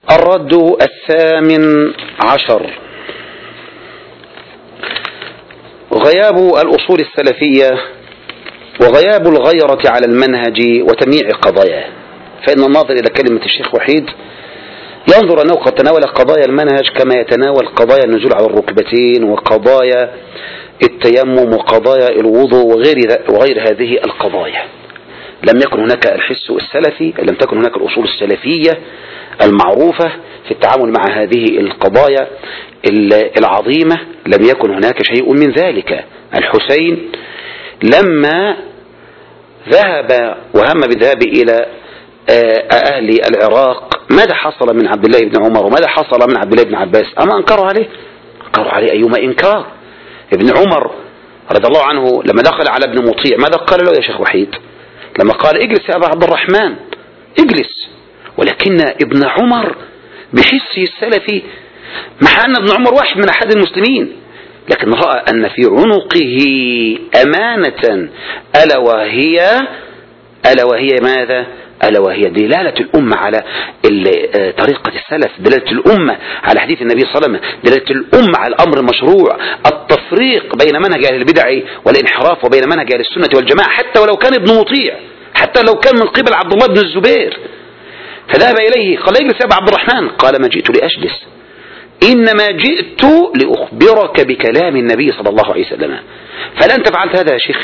الرد الثامن عشر: غياب الأصول السلفية وغياب الغيرة على المنهج وتمييع قضاياه. فإن الناظر إلى كلمة الشيخ وحيد ينظر أنه قد تناول قضايا المنهج كما يتناول قضايا النزول على الركبتين وقضايا التيمم وقضايا الوضوء وغير هذه القضايا. لم يكن هناك الحس السلفي، لم تكن هناك الأصول السلفية المعروفة في التعامل مع هذه القضايا العظيمة. لم يكن هناك شيء من ذلك. الحسين لما ذهب وهم بالذهاب إلى أهل العراق، ماذا حصل من عبد الله بن عمر وماذا حصل من عبد الله بن عباس؟ أما أنكروا عليه؟ أنكروا عليه أيما إنكار. ابن عمر رضي الله عنه لما دخل على ابن مطيع ماذا قال له يا شيخ وحيد؟ لما قال اجلس يا أبا عبد الرحمن اجلس. ولكن ابن عمر بحسه السلفي، مع أن ابن عمر واحد من أحد المسلمين، لكن رأى أن في عنقه أمانة ألا وهي ماذا؟ ألا وهي دلالة الأمة على طريقة السلف، دلالة الأمة على حديث النبي صلى الله عليه وسلم، دلالة الأمة على الأمر المشروع، التفريق بين منهج أهل البدع والانحراف وبين منهج أهل السنة والجماعة، حتى ولو كان ابن مطيع، حتى لو كان من قبل عبد الله بن الزبير. فذهب إليه قال اجلس يا أبا عبد الرحمن. قال ما جئت لأجلس، إنما جئت لأخبرك بكلام النبي صلى الله عليه وسلم. فلا أنت فعلت هذا يا شيخ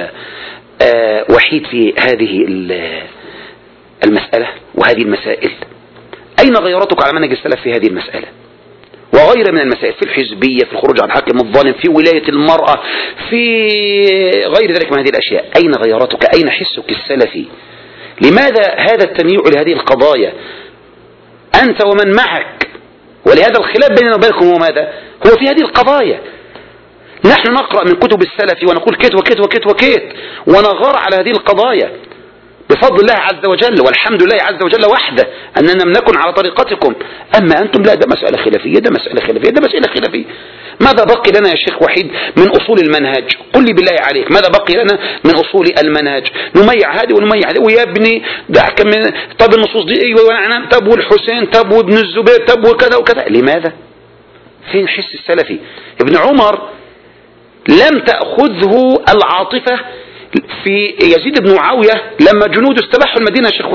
وحيد في هذه المسألة وهذه المسائل. أين غيرتك على منهج السلف في هذه المسألة وغير من المسائل، في الحزبية، في الخروج عن حاكم الظالم، في ولاية المرأة، في غير ذلك من هذه الأشياء؟ أين غيرتك؟ أين حسك السلفي؟ لماذا هذا التمييع لهذه القضايا أنت ومن معك؟ ولهذا الخلاف بيننا وبينكم هو ماذا؟ هو في هذه القضايا. نحن نقرأ من كتب السلف ونقول كيت وكيت وكيت وكيت ونغار على هذه القضايا بفضل الله عز وجل، والحمد لله عز وجل وحده أننا لم نكن على طريقتكم. أما أنتم لا، ده مسألة خلافية، ده مسألة خلافية، ده مسألة خلافية. ماذا بقي لنا يا شيخ وحيد من أصول المنهج؟ قل لي بالله عليك ماذا بقي لنا من أصول المنهج؟ نميع هذه ونميع هذه، ويا ابني دعك من طب النصوص دي ايوه ونعم، طب والحسين، طب وابن الزبير، طب وكذا وكذا. لماذا؟ فين حس السلفي؟ ابن عمر لم تأخذه العاطفة في يزيد بن معاوية لما جنود استباحوا المدينة. شيخ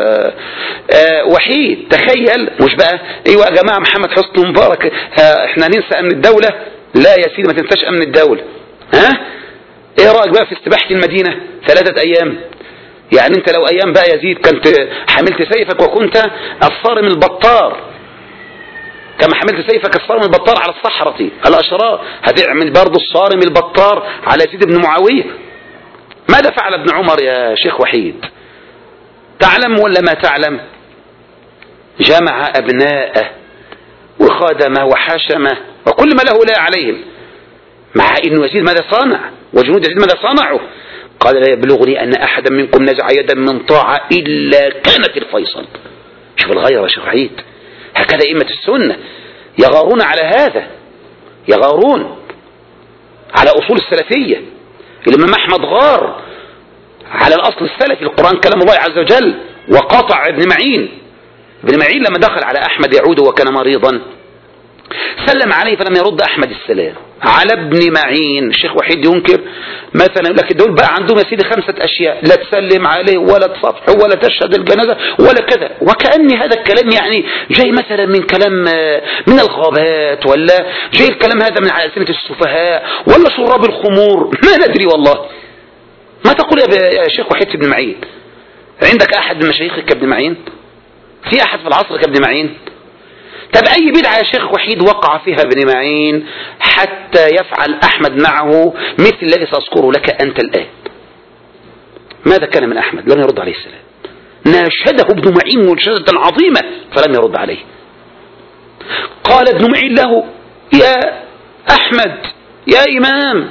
وحيد تخيل، مش بقى ايوه يا جماعة محمد حسني مبارك احنا ننسى امن الدولة؟ لا يا سيدي، ما تنساش امن الدولة. ايه رأيك بقى في استباحة المدينة 3 ايام؟ يعني انت لو ايام بقى يزيد كنت حملت سيفك وكنت الصارم البطار، كما حملت سيفك الصارم البطار على الصحراء الاشرار، هتعمل برضو الصارم البطار على يزيد بن معاوية. ماذا فعل ابن عمر يا شيخ وحيد؟ تعلم ولا ما تعلم؟ جمع أبناءه وخادمه وحاشمه وكل ما له لا عليهم، مع أن يزيد ماذا صنع وجنود يزيد ماذا صنعوا؟ قال لا يبلغني أن أحدا منكم نزع يدا من طاعة إلا كانت الفيصل. شوف الغيرة يا شيخ وحيد. هكذا أئمة السنة يغارون على هذا، يغارون على أصول السلفية. الإمام أحمد غار على الأصل السلفي، القرآن كلام الله عز وجل، وقاطع ابن معين. ابن معين لما دخل على أحمد يعود وكان مريضا سلم عليه فلم يرد أحمد السلام. على ابن معين الشيخ وحيد ينكر مثلا، لكن دول بقى عندهم يا سيدي 5 أشياء: لا تسلم عليه ولا تصفح ولا تشهد الجنازة ولا كذا. وكأن هذا الكلام يعني جاي مثلا من كلام من الغابات، ولا جاي الكلام هذا من على ألسنة السفهاء ولا شراب الخمور، ما ندري والله. ما تقول يا شيخ وحيد ابن معين؟ عندك أحد من مشايخك كابن معين؟ في أحد في العصر كابن معين؟ طب أي بدعة يا شيخ وحيد وقع فيها ابن معين حتى يفعل أحمد معه مثل الذي سأذكره لك أنت الآن؟ ماذا كان من أحمد؟ لم يرد عليه السلام. ناشده ابن معين مناشدة عظيمة فلم يرد عليه. قال ابن معين له: يا أحمد يا إمام،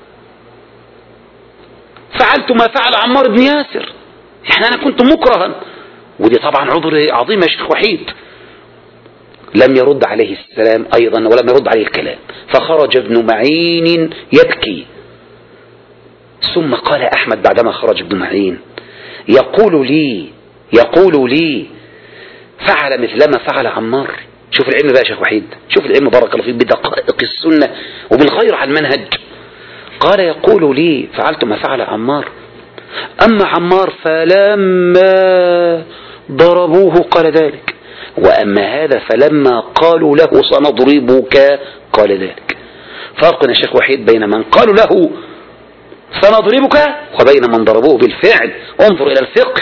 فعلت ما فعل عمار بن ياسر، يعني أنا كنت مكرها. ودي طبعا عذر عظيم يا شيخ وحيد. لم يرد عليه السلام أيضا ولم يرد عليه الكلام، فخرج ابن معين يبكي. ثم قال أحمد بعدما خرج ابن معين: يقول لي فعل مثلما فعل عمار. شوف العلم بقى يا شيخ وحيد، شوف العلم بارك الله فيك بدقائق السنة وبالغير على المنهج. قال يقول لي فعلت ما فعل عمار، أما عمار فلما ضربوه قال ذلك، وأما هذا فلما قالوا له سنضربك قال ذلك. فرق يا شيخ وحيد بين من قالوا له سنضربك وبين من ضربوه بالفعل. انظر إلى الفقه.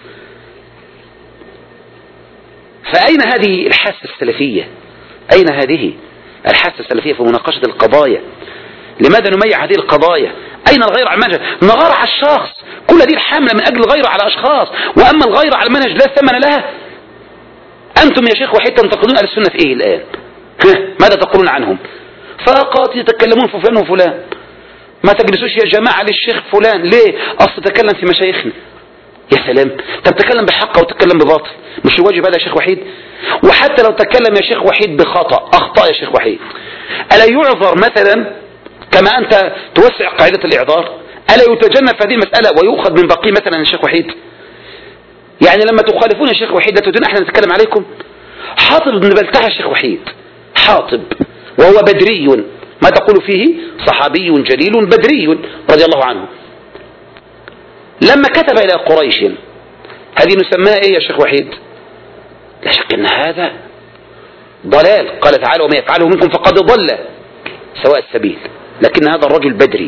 فأين هذه الحاسة السلفية؟ أين هذه الحاسة السلفية في مناقشة القضايا؟ لماذا نميع هذه القضايا؟ أين الغير على المنهج؟ نغار على الشخص، كل هذه الحملة من أجل الغير على أشخاص، وأما الغير على المنهج لا ثمن لها. أنتم يا شيخ وحيد تنتقدون أهل السنة في إيه الآن؟ ماذا تقولون عنهم؟ فقط يتكلمون في فلان وفلان. ما تجلسوش يا جماعة للشيخ فلان، ليه؟ أصل تكلم في مشايخنا. يا سلام، طب تكلم بحق وتكلم بباطل، مش الواجب هذا يا شيخ وحيد؟ وحتى لو تكلم يا شيخ وحيد بخطأ، أخطأ يا شيخ وحيد، ألا يعذر مثلا كما أنت توسع قاعدة الإعذار؟ ألا يتجنب هذه المسألة ويؤخذ من بقي مثلا يا شيخ وحيد؟ يعني لما تخالفون يا شيخ وحيد لا تريدون احنا نتكلم عليكم؟ حاطب بن بلتعة يا شيخ وحيد، حاطب وهو بدري، ما تقول فيه؟ صحابي جليل بدري رضي الله عنه. لما كتب إلى قريش، هذه نسميها إيه يا شيخ وحيد؟ لا شك أن هذا ضلال. قال تعالى وما يفعله منكم فقد ضل سواء السبيل، لكن هذا الرجل بدري.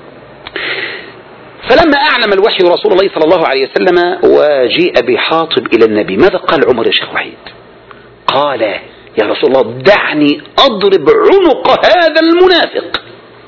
فلما أعلم الوحي رسول الله صلى الله عليه وسلم وجيء بحاطب إلى النبي، ماذا قال عمر يا شيخ وحيد؟ قال يا رسول الله دعني أضرب عنق هذا المنافق.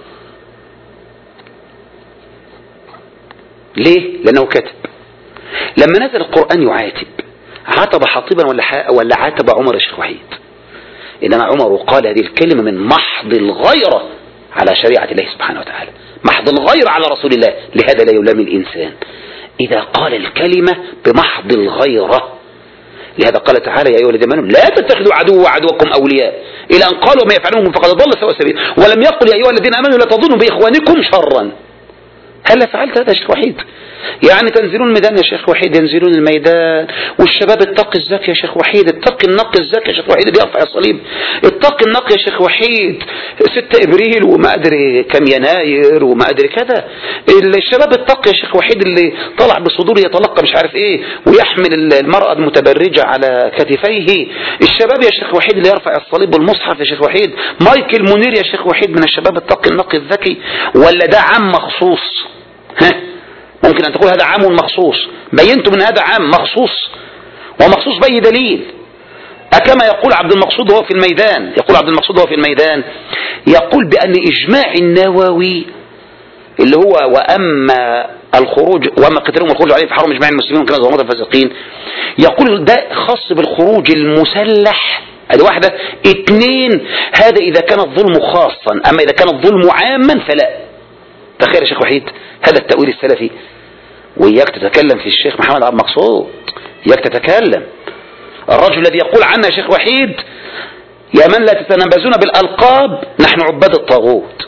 ليه؟ لأنه كتب. لما نزل القرآن يعاتب، عاتب حاطبا ولا عاتب عمر يا شيخ وحيد؟ إنما عمر قال هذه الكلمة من محض الغيرة على شريعة الله سبحانه وتعالى، محض الغيرة على رسول الله. لهذا لا يلام الإنسان إذا قال الكلمة بمحض الغيرة. لهذا قال تعالى يا أيها الذين آمنوا لا تتخذوا عدو وعدوكم أولياء إلى أن قالوا ما يفعلون فقد ضل سواء السبيل، ولم يقل يا أيها الذين آمنوا لا تظنوا بإخوانكم شرا. هل فعلت هذا يا شيخ وحيد؟ يعني تنزلون الميدان يا شيخ وحيد، ينزلون الميدان والشباب اتقي الزكي يا شيخ وحيد، اتقي النقي الزكي يا شيخ وحيد اللي يرفع الصليب، اتقي النقي يا شيخ وحيد 6 إبريل وما أدري كم يناير وما أدري كذا. الشباب اتقي يا شيخ وحيد اللي طلع بصدوره يتلقى مش عارف ايه ويحمل المرأة المتبرجة على كتفيه. الشباب يا شيخ وحيد اللي يرفع الصليب والمصحف يا شيخ وحيد. مايكل منير يا شيخ وحيد من الشباب اتقي النقي الذكي، ولا ده عام مخصوص؟ ممكن أن تقول هذا عام مخصوص، بينت من هذا عام مخصوص، ومخصوص بأي دليل؟ أكما يقول عبد المقصود هو في الميدان، يقول عبد المقصود هو في الميدان، يقول بأن إجماع النووي اللي هو وأما الخروج وأما قتالهم والخروج عليه في حرم إجماع المسلمين وكان ظلمات الفاسقين، يقول ده خاص بالخروج المسلح، هذه واحدة. 2 هذا إذا كان الظلم خاصا، أما إذا كان الظلم عاما فلا. تخيل يا شيخ وحيد هذا التأويل السلفي. وإياك تتكلم في الشيخ محمد عبد المقصود، إياك تتكلم. الرجل الذي يقول عنه يا شيخ وحيد يا من لا تتنبزون بالألقاب نحن عباد الطاغوت،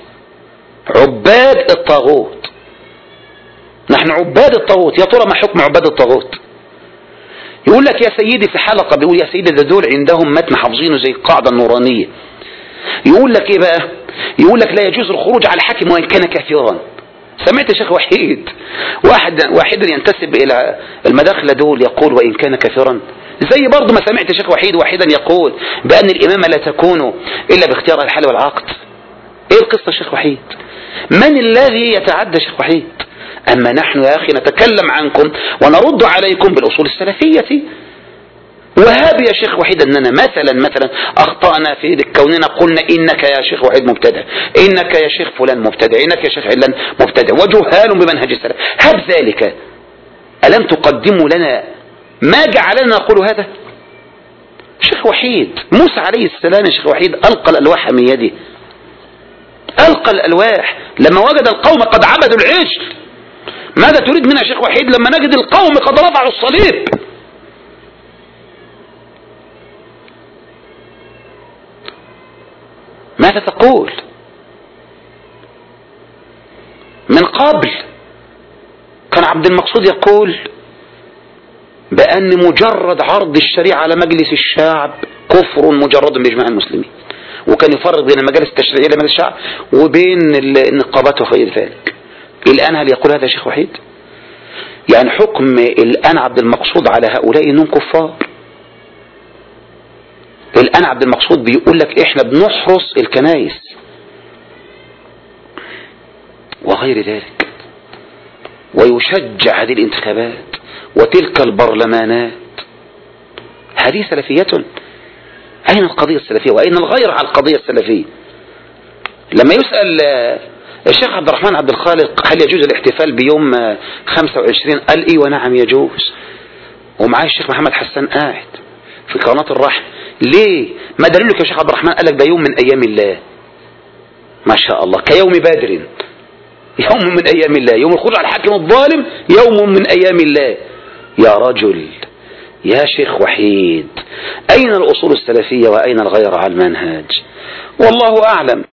عباد الطاغوت، نحن عباد الطاغوت. يا ترى ما حكم عباد الطاغوت؟ يقول لك يا سيدي في حلقة بيقول يا سيدي ده دول عندهم متن حافظينه زي القاعدة النورانية. يقول لك ايه بقى؟ يقول لك لا يجوز الخروج على حاكم وإن كان كافرا. سمعت يا شيخ وحيد واحد ينتسب إلى المداخلة دول يقول وإن كان كافرا؟ زي برضه ما سمعت يا شيخ وحيد واحدا يقول بأن الإمامة لا تكون إلا باختيار الحل والعقد. ايه القصة يا شيخ وحيد؟ من الذي يتعدى يا شيخ وحيد؟ أما نحن يا أخي نتكلم عنكم ونرد عليكم بالأصول السلفية. وهذا يا شيخ وحيد أننا مثلا أخطأنا في كوننا قلنا إنك يا شيخ وحيد مبتدع، إنك يا شيخ فلان مبتدع، إنك يا شيخ علان مبتدع وجهال بمنهج السلف. هب ذلك ألم تقدموا لنا ما جعلنا نقول هذا؟ شيخ وحيد موسى عليه السلام يا شيخ وحيد ألقى الألواح من يده، ألقى الألواح لما وجد القوم قد عبدوا العجل. ماذا تريد منا يا شيخ وحيد لما نجد القوم قد رفعوا الصليب؟ ماذا تقول؟ من قبل كان عبد المقصود يقول بأن مجرد عرض الشريعة على مجلس الشعب كفر مجرد بإجماع المسلمين، وكان يفرق بين المجالس التشريعية لمجلس الشعب وبين النقابات وغير ذلك. الآن هل يقول هذا شيخ وحيد؟ يعني حكم الآن عبد المقصود على هؤلاء إنهم كفار. الآن عبد المقصود بيقول لك إحنا بنحرس الكنائس وغير ذلك، ويشجع هذه الانتخابات وتلك البرلمانات. هذه سلفية؟ أين القضية السلفية وأين الغير على القضية السلفية؟ لما يسأل الشيخ عبد الرحمن عبد الخالق هل يجوز الاحتفال بيوم 25 قال ايه ونعم يجوز، ومعاه الشيخ محمد حسان قاعد في قناة الرحم. ليه؟ ما دليلك يا شيخ عبد الرحمن؟ قال لك ده يوم من أيام الله، ما شاء الله، كيوم بدر، يوم من أيام الله، يوم الخروج على الحاكم الظالم يوم من أيام الله. يا رجل يا شيخ وحيد، أين الأصول السلفية وأين الغير على المنهج؟ والله أعلم.